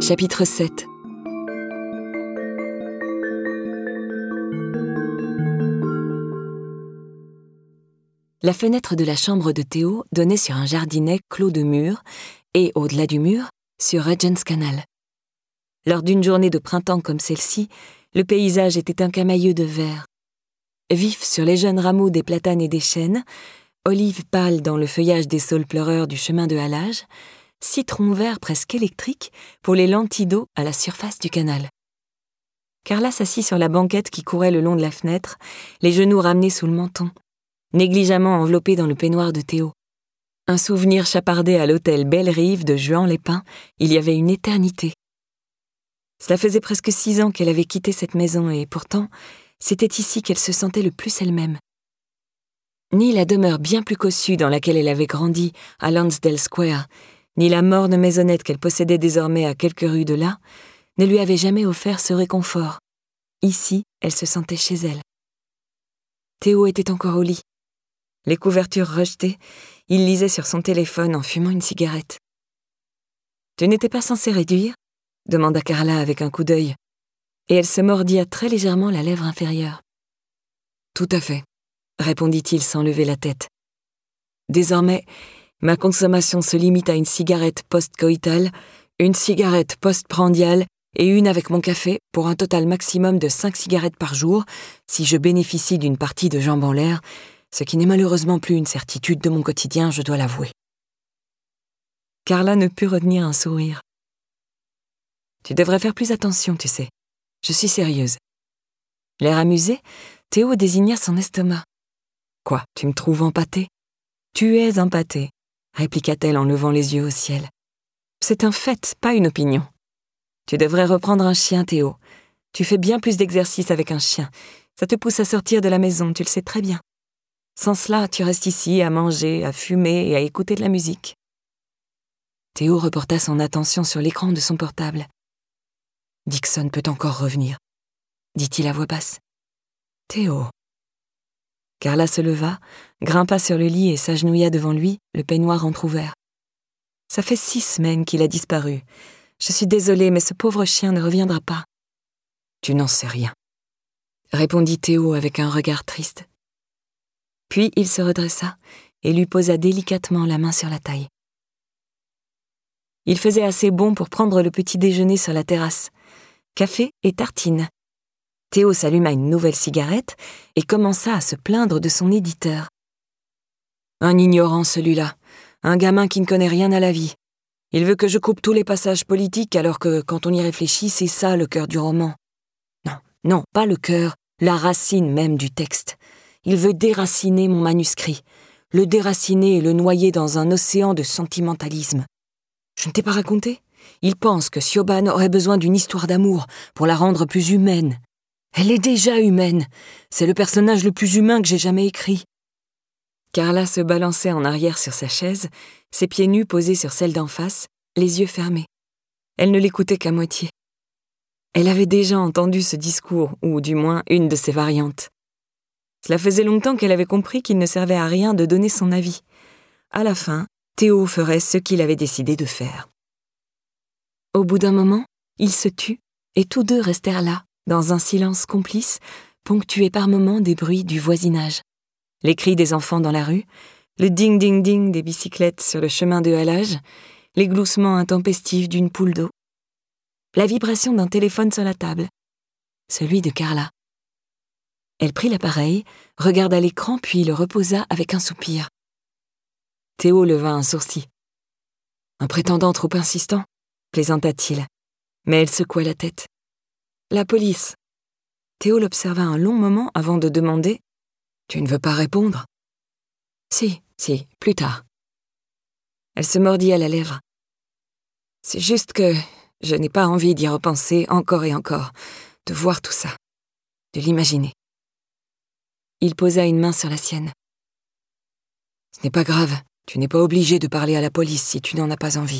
Chapitre 7. La fenêtre de la chambre de Théo donnait sur un jardinet clos de murs et, au-delà du mur, sur Regent's Canal. Lors d'une journée de printemps comme celle-ci, le paysage était un camailleux de vert. Vif sur les jeunes rameaux des platanes et des chênes, olive pâle dans le feuillage des saules pleureurs du chemin de halage, citron vert presque électrique pour les lentilles d'eau à la surface du canal. Carla s'assit sur la banquette qui courait le long de la fenêtre, les genoux ramenés sous le menton, négligemment enveloppée dans le peignoir de Théo. Un souvenir chapardé à l'hôtel Belle-Rive de Juan-les-Pins, il y avait une éternité. Cela faisait presque 6 ans qu'elle avait quitté cette maison et pourtant, c'était ici qu'elle se sentait le plus elle-même. Ni la demeure bien plus cossue dans laquelle elle avait grandi à Lonsdale Square, ni la morne maisonnette qu'elle possédait désormais à quelques rues de là, ne lui avaient jamais offert ce réconfort. Ici, elle se sentait chez elle. Théo était encore au lit. Les couvertures rejetées, il lisait sur son téléphone en fumant une cigarette. « Tu n'étais pas censé réduire ?» demanda Carla avec un coup d'œil, et elle se mordit très légèrement la lèvre inférieure. « Tout à fait », répondit-il sans lever la tête. « Désormais, ma consommation se limite à une cigarette post-coïtale, une cigarette post-prandiale et une avec mon café pour un total maximum de 5 cigarettes par jour si je bénéficie d'une partie de jambes en l'air, ce qui n'est malheureusement plus une certitude de mon quotidien, je dois l'avouer. » Carla ne put retenir un sourire. « Tu devrais faire plus attention, tu sais. Je suis sérieuse. » L'air amusé, Théo désigna son estomac. « Quoi, tu me trouves empâtée ? » ?»« Tu es empâtée, » répliqua-t-elle en levant les yeux au ciel. « C'est un fait, pas une opinion. Tu devrais reprendre un chien, Théo. Tu fais bien plus d'exercice avec un chien. Ça te pousse à sortir de la maison, tu le sais très bien. Sans cela, tu restes ici à manger, à fumer et à écouter de la musique. » Théo reporta son attention sur l'écran de son portable. « Dixon peut encore revenir, » dit-il à voix basse. « Théo. » Carla se leva, grimpa sur le lit et s'agenouilla devant lui, le peignoir entrouvert. « Ça fait 6 semaines qu'il a disparu. Je suis désolée, mais ce pauvre chien ne reviendra pas. »« Tu n'en sais rien, » répondit Théo avec un regard triste. Puis il se redressa et lui posa délicatement la main sur la taille. Il faisait assez bon pour prendre le petit déjeuner sur la terrasse. Café et tartines. Théo s'alluma une nouvelle cigarette et commença à se plaindre de son éditeur. « Un ignorant celui-là, un gamin qui ne connaît rien à la vie. Il veut que je coupe tous les passages politiques alors que, quand on y réfléchit, c'est ça le cœur du roman. Non, pas le cœur, la racine même du texte. Il veut déraciner mon manuscrit, le déraciner et le noyer dans un océan de sentimentalisme. Je ne t'ai pas raconté ? Il pense que Siobhan aurait besoin d'une histoire d'amour pour la rendre plus humaine. Elle est déjà humaine. C'est le personnage le plus humain que j'ai jamais écrit. » Carla se balançait en arrière sur sa chaise, ses pieds nus posés sur celle d'en face, les yeux fermés. Elle ne l'écoutait qu'à moitié. Elle avait déjà entendu ce discours, ou du moins une de ses variantes. Cela faisait longtemps qu'elle avait compris qu'il ne servait à rien de donner son avis. À la fin, Théo ferait ce qu'il avait décidé de faire. Au bout d'un moment, il se tut, et tous deux restèrent là, dans un silence complice, ponctué par moments des bruits du voisinage. Les cris des enfants dans la rue, le ding-ding-ding des bicyclettes sur le chemin de halage, les gloussements intempestifs d'une poule d'eau. La vibration d'un téléphone sur la table. Celui de Carla. Elle prit l'appareil, regarda l'écran puis le reposa avec un soupir. Théo leva un sourcil. « Un prétendant trop insistant ?» plaisanta-t-il. Mais elle secoua la tête. « La police. » Théo l'observa un long moment avant de demander « Tu ne veux pas répondre ?»« Si, plus tard. » Elle se mordit à la lèvre. « C'est juste que je n'ai pas envie d'y repenser encore et encore, de voir tout ça, de l'imaginer. » Il posa une main sur la sienne. « Ce n'est pas grave, tu n'es pas obligé de parler à la police si tu n'en as pas envie. »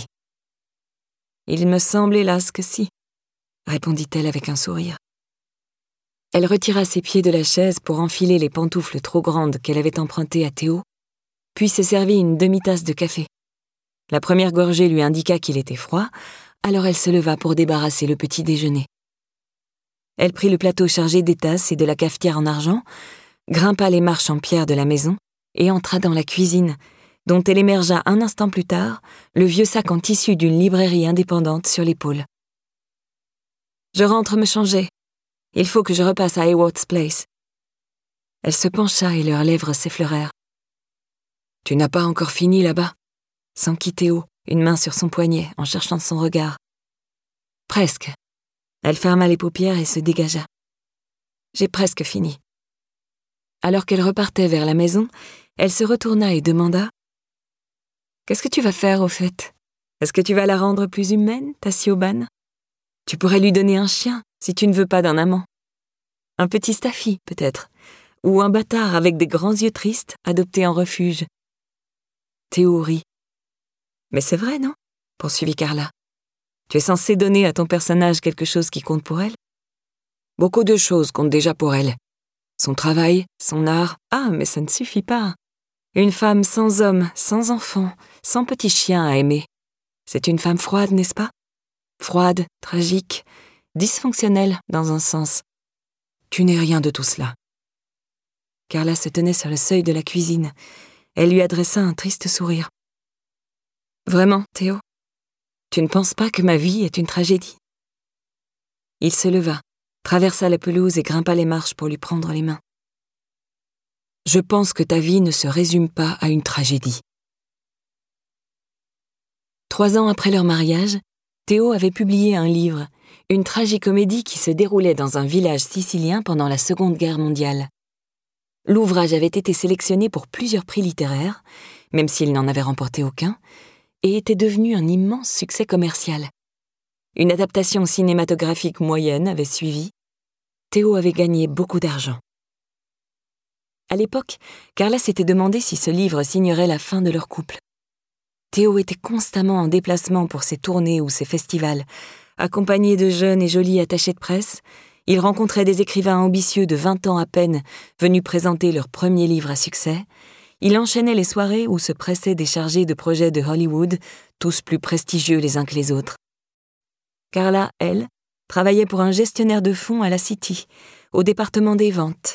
« Il me semble hélas que si, » répondit-elle avec un sourire. Elle retira ses pieds de la chaise pour enfiler les pantoufles trop grandes qu'elle avait empruntées à Théo, puis se servit une demi-tasse de café. La première gorgée lui indiqua qu'il était froid, alors elle se leva pour débarrasser le petit déjeuner. Elle prit le plateau chargé des tasses et de la cafetière en argent, grimpa les marches en pierre de la maison et entra dans la cuisine, dont elle émergea un instant plus tard, le vieux sac en tissu d'une librairie indépendante sur l'épaule. « Je rentre me changer. Il faut que je repasse à Haywards Place. » Elle se pencha et leurs lèvres s'effleurèrent. « Tu n'as pas encore fini là-bas ?» s'enquit Théo, une main sur son poignet, en cherchant son regard. « Presque. » Elle ferma les paupières et se dégagea. « J'ai presque fini. » Alors qu'elle repartait vers la maison, elle se retourna et demanda « Qu'est-ce que tu vas faire, au fait? Est-ce que tu vas la rendre plus humaine, ta Siobhan? Tu pourrais lui donner un chien, si tu ne veux pas d'un amant. Un petit staffy, peut-être, ou un bâtard avec des grands yeux tristes, adopté en refuge. » Théo rit. « Mais c'est vrai, non ?» poursuivit Carla. « Tu es censé donner à ton personnage quelque chose qui compte pour elle? Beaucoup de choses comptent déjà pour elle. Son travail, son art, mais ça ne suffit pas. Une femme sans homme, sans enfant, sans petit chien à aimer. C'est une femme froide, n'est-ce pas? Froide, tragique, dysfonctionnelle dans un sens. Tu n'es rien de tout cela. » Carla se tenait sur le seuil de la cuisine. Elle lui adressa un triste sourire. « Vraiment, Théo? Tu ne penses pas que ma vie est une tragédie? » Il se leva, traversa la pelouse et grimpa les marches pour lui prendre les mains. « Je pense que ta vie ne se résume pas à une tragédie. » 3 ans après leur mariage, Théo avait publié un livre, une tragicomédie qui se déroulait dans un village sicilien pendant la Seconde Guerre mondiale. L'ouvrage avait été sélectionné pour plusieurs prix littéraires, même s'il n'en avait remporté aucun, et était devenu un immense succès commercial. Une adaptation cinématographique moyenne avait suivi. Théo avait gagné beaucoup d'argent. À l'époque, Carla s'était demandé si ce livre signerait la fin de leur couple. Théo était constamment en déplacement pour ses tournées ou ses festivals. Accompagné de jeunes et jolis attachés de presse, il rencontrait des écrivains ambitieux de 20 ans à peine venus présenter leur premier livre à succès. Il enchaînait les soirées où se pressaient des chargés de projets de Hollywood, tous plus prestigieux les uns que les autres. Carla, elle, travaillait pour un gestionnaire de fonds à la City, au département des ventes.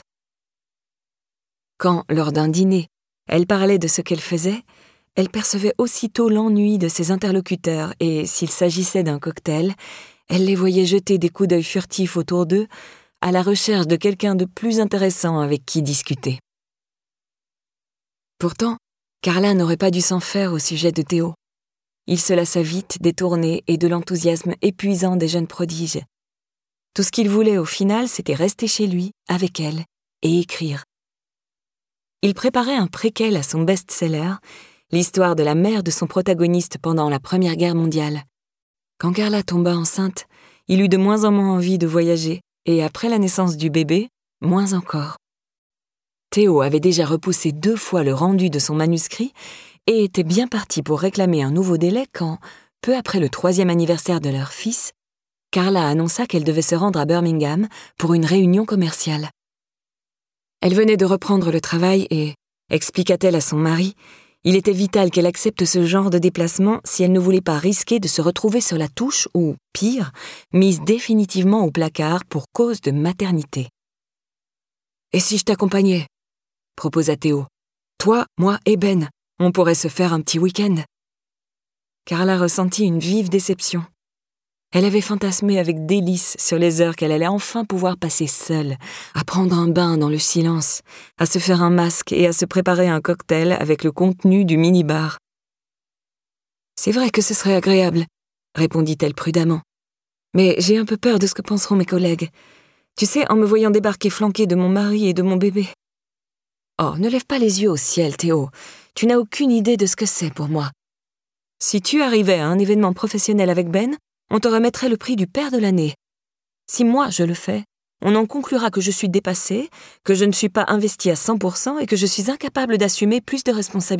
Quand, lors d'un dîner, elle parlait de ce qu'elle faisait, elle percevait aussitôt l'ennui de ses interlocuteurs et, s'il s'agissait d'un cocktail, elle les voyait jeter des coups d'œil furtifs autour d'eux à la recherche de quelqu'un de plus intéressant avec qui discuter. Pourtant, Carla n'aurait pas dû s'en faire au sujet de Théo. Il se lassa vite des tournées et de l'enthousiasme épuisant des jeunes prodiges. Tout ce qu'il voulait au final, c'était rester chez lui, avec elle, et écrire. Il préparait un préquel à son best-seller, l'histoire de la mère de son protagoniste pendant la Première Guerre mondiale. Quand Carla tomba enceinte, il eut de moins en moins envie de voyager, et après la naissance du bébé, moins encore. Théo avait déjà repoussé 2 fois le rendu de son manuscrit et était bien parti pour réclamer un nouveau délai quand, peu après le 3e anniversaire de leur fils, Carla annonça qu'elle devait se rendre à Birmingham pour une réunion commerciale. Elle venait de reprendre le travail et, expliqua-t-elle à son mari, il était vital qu'elle accepte ce genre de déplacement si elle ne voulait pas risquer de se retrouver sur la touche ou, pire, mise définitivement au placard pour cause de maternité. « Et si je t'accompagnais ?» proposa Théo. « Toi, moi et Ben, on pourrait se faire un petit week-end. » Carla ressentit une vive déception. Elle avait fantasmé avec délice sur les heures qu'elle allait enfin pouvoir passer seule, à prendre un bain dans le silence, à se faire un masque et à se préparer un cocktail avec le contenu du mini-bar. « C'est vrai que ce serait agréable, » répondit-elle prudemment. « Mais j'ai un peu peur de ce que penseront mes collègues. Tu sais, en me voyant débarquer flanquée de mon mari et de mon bébé. » « Oh, ne lève pas les yeux au ciel, Théo. Tu n'as aucune idée de ce que c'est pour moi. Si tu arrivais à un événement professionnel avec Ben, on te remettrait le prix du père de l'année. Si moi je le fais, on en conclura que je suis dépassée, que je ne suis pas investie à 100% et que je suis incapable d'assumer plus de responsabilités. »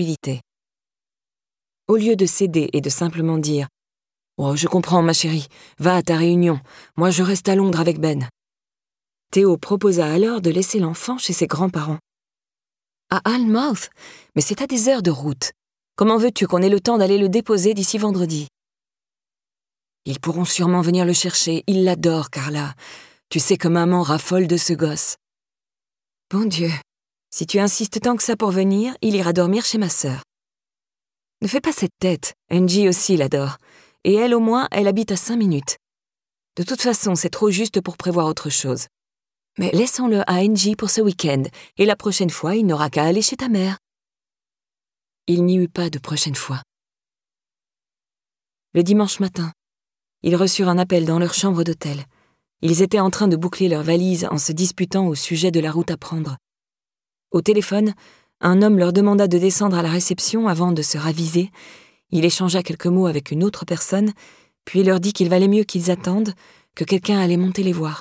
Au lieu de céder et de simplement dire « Oh, je comprends, ma chérie, va à ta réunion, moi je reste à Londres avec Ben. » Théo proposa alors de laisser l'enfant chez ses grands-parents. « À Alnmouth? Mais c'est à des heures de route. Comment veux-tu qu'on ait le temps d'aller le déposer d'ici vendredi ?» Ils pourront sûrement venir le chercher. Il l'adore, Carla. Tu sais que maman raffole de ce gosse. Bon Dieu, si tu insistes tant que ça pour venir, il ira dormir chez ma sœur. Ne fais pas cette tête. Angie aussi l'adore. Et elle, au moins, elle habite à 5 minutes. De toute façon, c'est trop juste pour prévoir autre chose. Mais laissons-le à Angie pour ce week-end, et la prochaine fois, il n'aura qu'à aller chez ta mère. Il n'y eut pas de prochaine fois. Le dimanche matin, ils reçurent un appel dans leur chambre d'hôtel. Ils étaient en train de boucler leurs valises en se disputant au sujet de la route à prendre. Au téléphone, un homme leur demanda de descendre à la réception avant de se raviser. Il échangea quelques mots avec une autre personne, puis leur dit qu'il valait mieux qu'ils attendent, que quelqu'un allait monter les voir.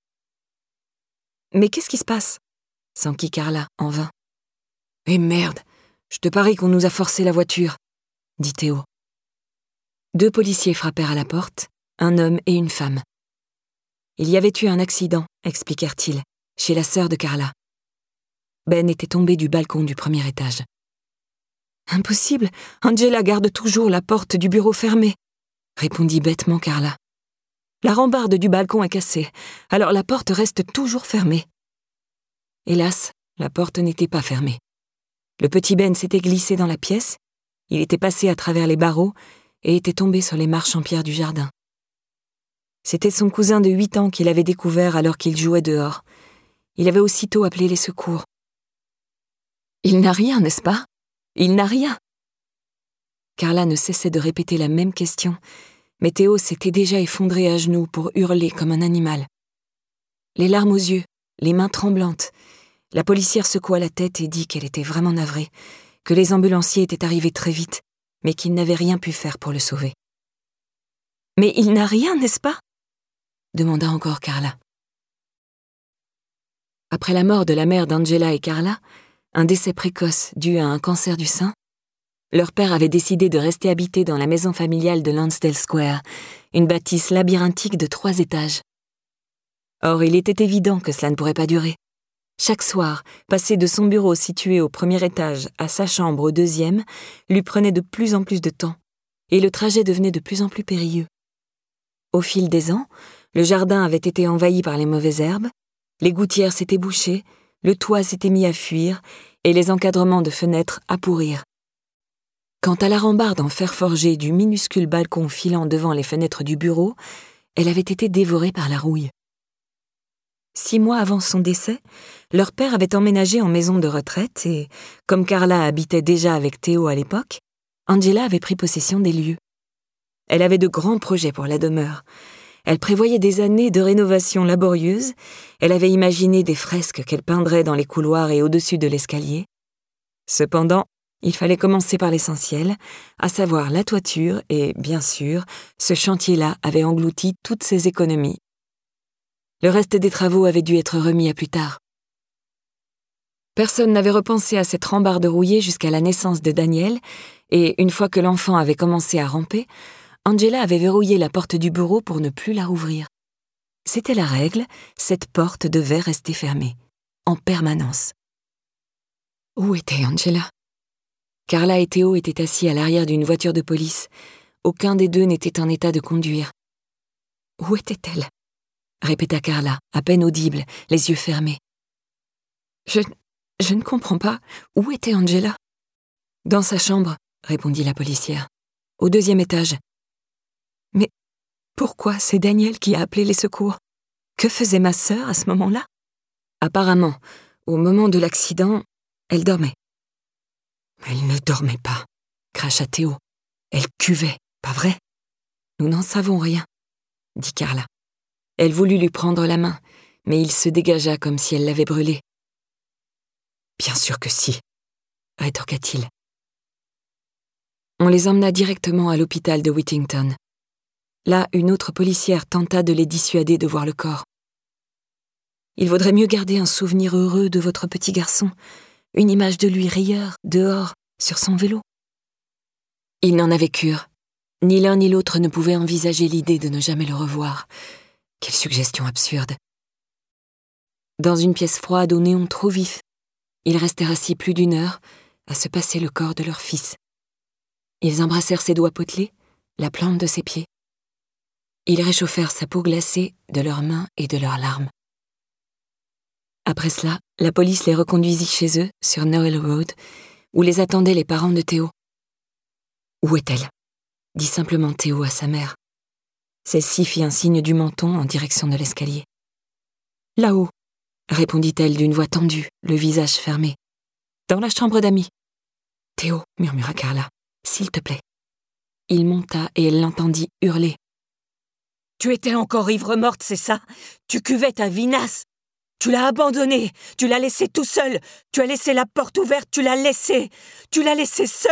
« Mais qu'est-ce qui se passe ?» s'enquit Carla en vain. « Eh merde, je te parie qu'on nous a forcé la voiture », dit Théo. 2 policiers frappèrent à la porte, un homme et une femme. Il y avait eu un accident, expliquèrent-ils, chez la sœur de Carla. Ben était tombé du balcon du premier étage. « Impossible, Angela garde toujours la porte du bureau fermée », répondit bêtement Carla. « La rambarde du balcon est cassée, alors la porte reste toujours fermée. » Hélas, la porte n'était pas fermée. Le petit Ben s'était glissé dans la pièce, il était passé à travers les barreaux et était tombé sur les marches en pierre du jardin. C'était son cousin de 8 ans qui l'avait découvert alors qu'il jouait dehors. Il avait aussitôt appelé les secours. « Il n'a rien, n'est-ce pas ? Il n'a rien !» Carla ne cessait de répéter la même question, mais Théo s'était déjà effondré à genoux pour hurler comme un animal. Les larmes aux yeux, les mains tremblantes, la policière secoua la tête et dit qu'elle était vraiment navrée, que les ambulanciers étaient arrivés très vite, mais qu'ils n'avaient rien pu faire pour le sauver. « Mais il n'a rien, n'est-ce pas ?» demanda encore Carla. Après la mort de la mère d'Angela et Carla, un décès précoce dû à un cancer du sein, leur père avait décidé de rester habiter dans la maison familiale de Lonsdale Square, une bâtisse labyrinthique de 3 étages. Or, il était évident que cela ne pourrait pas durer. Chaque soir, passer de son bureau situé au premier étage à sa chambre au 2e lui prenait de plus en plus de temps, et le trajet devenait de plus en plus périlleux. Au fil des ans, le jardin avait été envahi par les mauvaises herbes, les gouttières s'étaient bouchées, le toit s'était mis à fuir, et les encadrements de fenêtres à pourrir. Quant à la rambarde en fer forgé du minuscule balcon filant devant les fenêtres du bureau, elle avait été dévorée par la rouille. 6 mois avant son décès, leur père avait emménagé en maison de retraite et, comme Carla habitait déjà avec Théo à l'époque, Angela avait pris possession des lieux. Elle avait de grands projets pour la demeure. Elle prévoyait des années de rénovation laborieuse, elle avait imaginé des fresques qu'elle peindrait dans les couloirs et au-dessus de l'escalier. Cependant, il fallait commencer par l'essentiel, à savoir la toiture et, bien sûr, ce chantier-là avait englouti toutes ses économies. Le reste des travaux avait dû être remis à plus tard. Personne n'avait repensé à cette rambarde rouillée jusqu'à la naissance de Daniel, et une fois que l'enfant avait commencé à ramper, Angela avait verrouillé la porte du bureau pour ne plus la rouvrir. C'était la règle, cette porte devait rester fermée, en permanence. Où était Angela ? Carla et Théo étaient assis à l'arrière d'une voiture de police. Aucun des deux n'était en état de conduire. Où était-elle ? Répéta Carla, à peine audible, les yeux fermés. Je ne comprends pas. Où était Angela ? Dans sa chambre, répondit la policière. Au 2e étage. Mais pourquoi c'est Daniel qui a appelé les secours ? Que faisait ma sœur à ce moment-là ? Apparemment, au moment de l'accident, elle dormait. Elle ne dormait pas, cracha Théo. Elle cuvait, pas vrai ? Nous n'en savons rien, dit Carla. Elle voulut lui prendre la main, mais il se dégagea comme si elle l'avait brûlé. Bien sûr que si, rétorqua-t-il. On les emmena directement à l'hôpital de Whittington. Là, une autre policière tenta de les dissuader de voir le corps. Il vaudrait mieux garder un souvenir heureux de votre petit garçon, une image de lui rieur, dehors, sur son vélo. Ils n'en avaient cure. Ni l'un ni l'autre ne pouvaient envisager l'idée de ne jamais le revoir. Quelle suggestion absurde. Dans une pièce froide au néon trop vif, ils restèrent assis plus d'1 heure à se passer le corps de leur fils. Ils embrassèrent ses doigts potelés, la plante de ses pieds. Ils réchauffèrent sa peau glacée de leurs mains et de leurs larmes. Après cela, la police les reconduisit chez eux, sur Noel Road, où les attendaient les parents de Théo. « Où est-elle » dit simplement Théo à sa mère. Celle-ci fit un signe du menton en direction de l'escalier. « Là-haut » répondit-elle d'une voix tendue, le visage fermé. « Dans la chambre d'amis. »« Théo » murmura Carla, « s'il te plaît. » Il monta et elle l'entendit hurler. « Tu étais encore ivre-morte, c'est ça ? Tu cuvais ta vinasse ! Tu l'as abandonné, tu l'as laissé tout seul, tu as laissé la porte ouverte, tu l'as laissé seul !»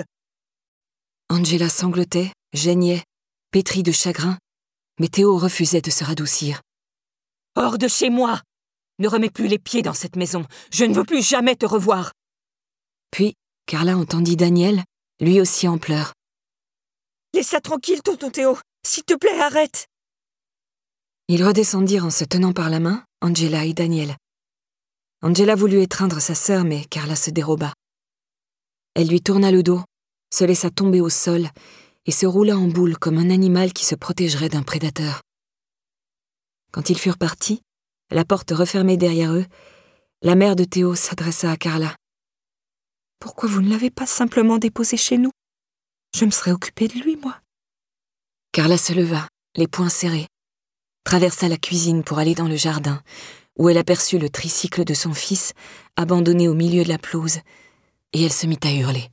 Angela sanglotait, geignait, pétrie de chagrin, mais Théo refusait de se radoucir. « Hors de chez moi ! Ne remets plus les pieds dans cette maison, je ne veux plus jamais te revoir !» Puis, Carla entendit Daniel, lui aussi en pleurs. « Laisse ça tranquille, tonton Théo, s'il te plaît, arrête !» Ils redescendirent en se tenant par la main, Angela et Daniel. Angela voulut étreindre sa sœur, mais Carla se déroba. Elle lui tourna le dos, se laissa tomber au sol et se roula en boule comme un animal qui se protégerait d'un prédateur. Quand ils furent partis, la porte refermée derrière eux, la mère de Théo s'adressa à Carla. « Pourquoi vous ne l'avez pas simplement déposé chez nous ? Je me serais occupée de lui, moi. » Carla se leva, les poings serrés, traversa la cuisine pour aller dans le jardin, où elle aperçut le tricycle de son fils abandonné au milieu de la pelouse, et elle se mit à hurler.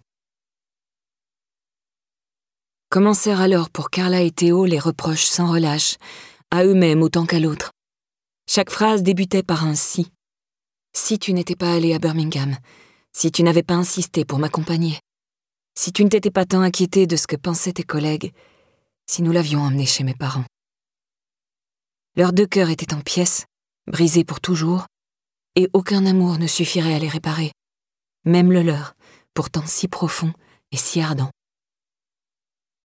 Commencèrent alors pour Carla et Théo les reproches sans relâche, à eux-mêmes autant qu'à l'autre. Chaque phrase débutait par un « si ». Si tu n'étais pas allé à Birmingham, si tu n'avais pas insisté pour m'accompagner, si tu ne t'étais pas tant inquiété de ce que pensaient tes collègues, si nous l'avions emmené chez mes parents. Leurs deux cœurs étaient en pièces, brisés pour toujours, et aucun amour ne suffirait à les réparer, même le leur, pourtant si profond et si ardent.